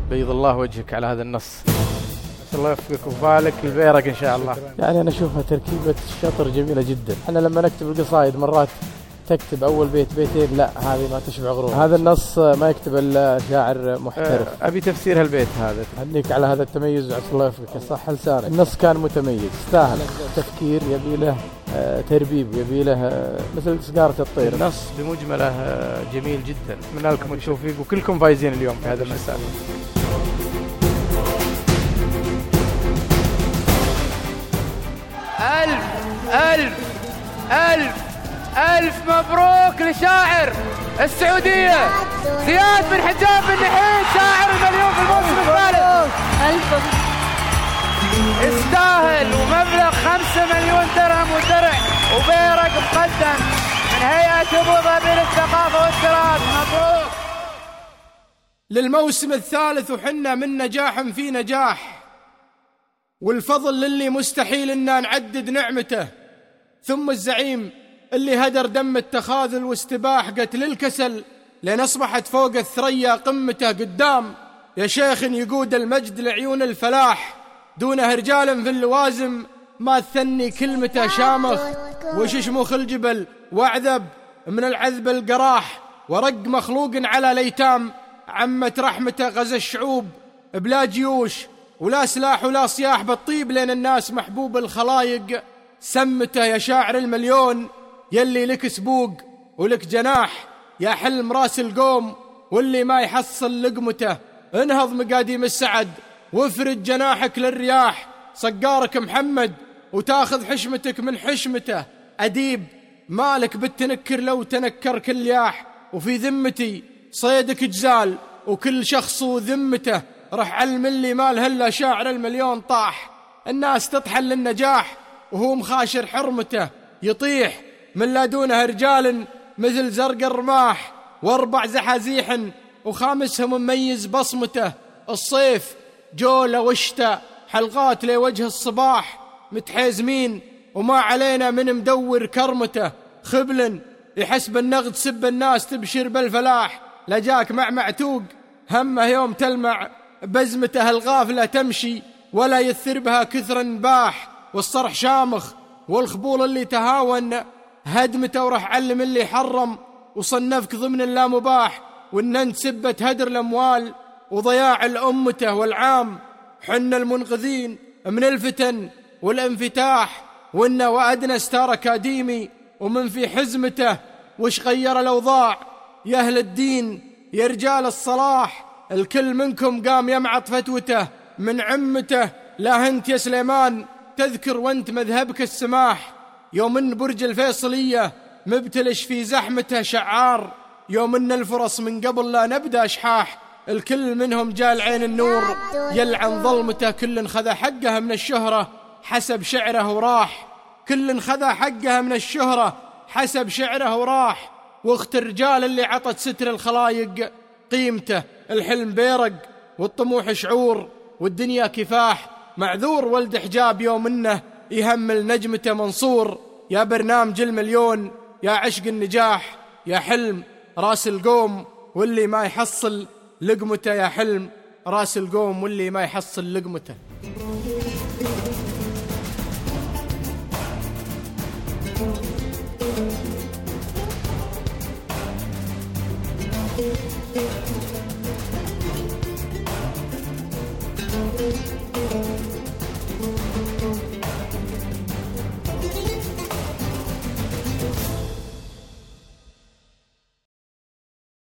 بيض الله وجهك على هذا النص، الله يوفقك وفالك البيرق إن شاء الله. يعني أنا أشوفها تركيبة الشطر جميلة جدا. احنا لما نكتب القصائد مرات تكتب أول بيت بيتين، لا هذه ما تشبع غرور. هذا النص ما يكتب إلا شاعر محترف. أبي تفسير هالبيت هذا. هنيك على هذا التميز وعسى الله يوفقك صح لسانك. النص كان متميز، يستاهل تفكير، يبي له تربيب، يبي له مثل سقارة الطير. النص بمجمله جميل جدا. أتمنى لكم التوفيق وكلكم فايزين اليوم في هذا المساء. ألف ألف ألف ألف مبروك لشاعر السعودية زياد بن حجاب بن نحيل، شاعر المليون في الموسم الثالث. استاهل، ومبلغ 5 مليون درهم ودرع وبيرق مقدم من هيئة أبو ظبي للثقافة والتراث. مبروك للموسم الثالث، وحنا من نجاح في نجاح، والفضل للي مستحيل إننا نعدد نعمته. ثم الزعيم اللي هدر دم التخاذل واستباح قتل الكسل، لين أصبحت فوق الثريا قمته قدام. يا شيخ يقود المجد لعيون الفلاح، دونه رجال في اللوازم ما تثني كلمته شامخ. وش شموخ الجبل واعذب من العذب القراح، ورق مخلوق على ليتام عمة رحمته غزا الشعوب بلا جيوش ولا سلاح ولا صياح بالطيب، لين الناس محبوب الخلايق. سمته يا شاعر المليون يلي لك سبوق ولك جناح، يا حلم راس القوم واللي ما يحصل لقمته. انهض مقاديم السعد وافرد جناحك للرياح، صقارك محمد وتاخذ حشمتك من حشمته. أديب مالك بالتنكر لو تنكر كل ياح، وفي ذمتي صيدك جزال وكل شخص وذمته. رح علم اللي مال هلا شاعر المليون طاح، الناس تطحن للنجاح وهو مخاشر حرمته. يطيح من لا دونه رجال مثل زرق الرماح، واربع زحازيح وخامسهم مميز بصمته. الصيف جولة وشتا حلقات لوجه الصباح، متحيزمين وما علينا من مدور كرمته. خبل يحسب النغد سب الناس تبشر بالفلاح، لجاك مع معتوق همه يوم تلمع بزمته. الغافلة تمشي ولا يثر بها كثر باح، والصرح شامخ والخبول اللي تهاون هدمته. ورح علم اللي حرم وصنفك ضمن اللامباح، وان سبة هدر الاموال وضياع الامته. والعام حنا المنقذين من الفتن والانفتاح، وإن وأدنى ستار أكاديمي ومن في حزمته. وش غير الأوضاع يا أهل الدين يا رجال الصلاح، الكل منكم قام يمعط فتوته من عمته. لا انت يا سليمان تذكر وانت مذهبك السماح، يوم ان برج الفيصلية مبتلش في زحمته شعار. يوم ان الفرص من قبل لا نبدأ اشحاح، الكل منهم جال عين النور يلعن ظلمته. كل خذ حقها من الشهرة حسب شعره وراح، كل خذ حقها من الشهرة حسب شعره وراح. واخت الرجال اللي عطت ستر الخلايق قيمته. الحلم بيرق والطموح شعور والدنيا كفاح، معذور ولد حجاب يوم انه يهمل نجمته منصور. يا برنامج المليون يا عشق النجاح، يا حلم راس القوم واللي ما يحصل لقمته. يا حلم راس القوم واللي ما يحصل لقمته. Thank you.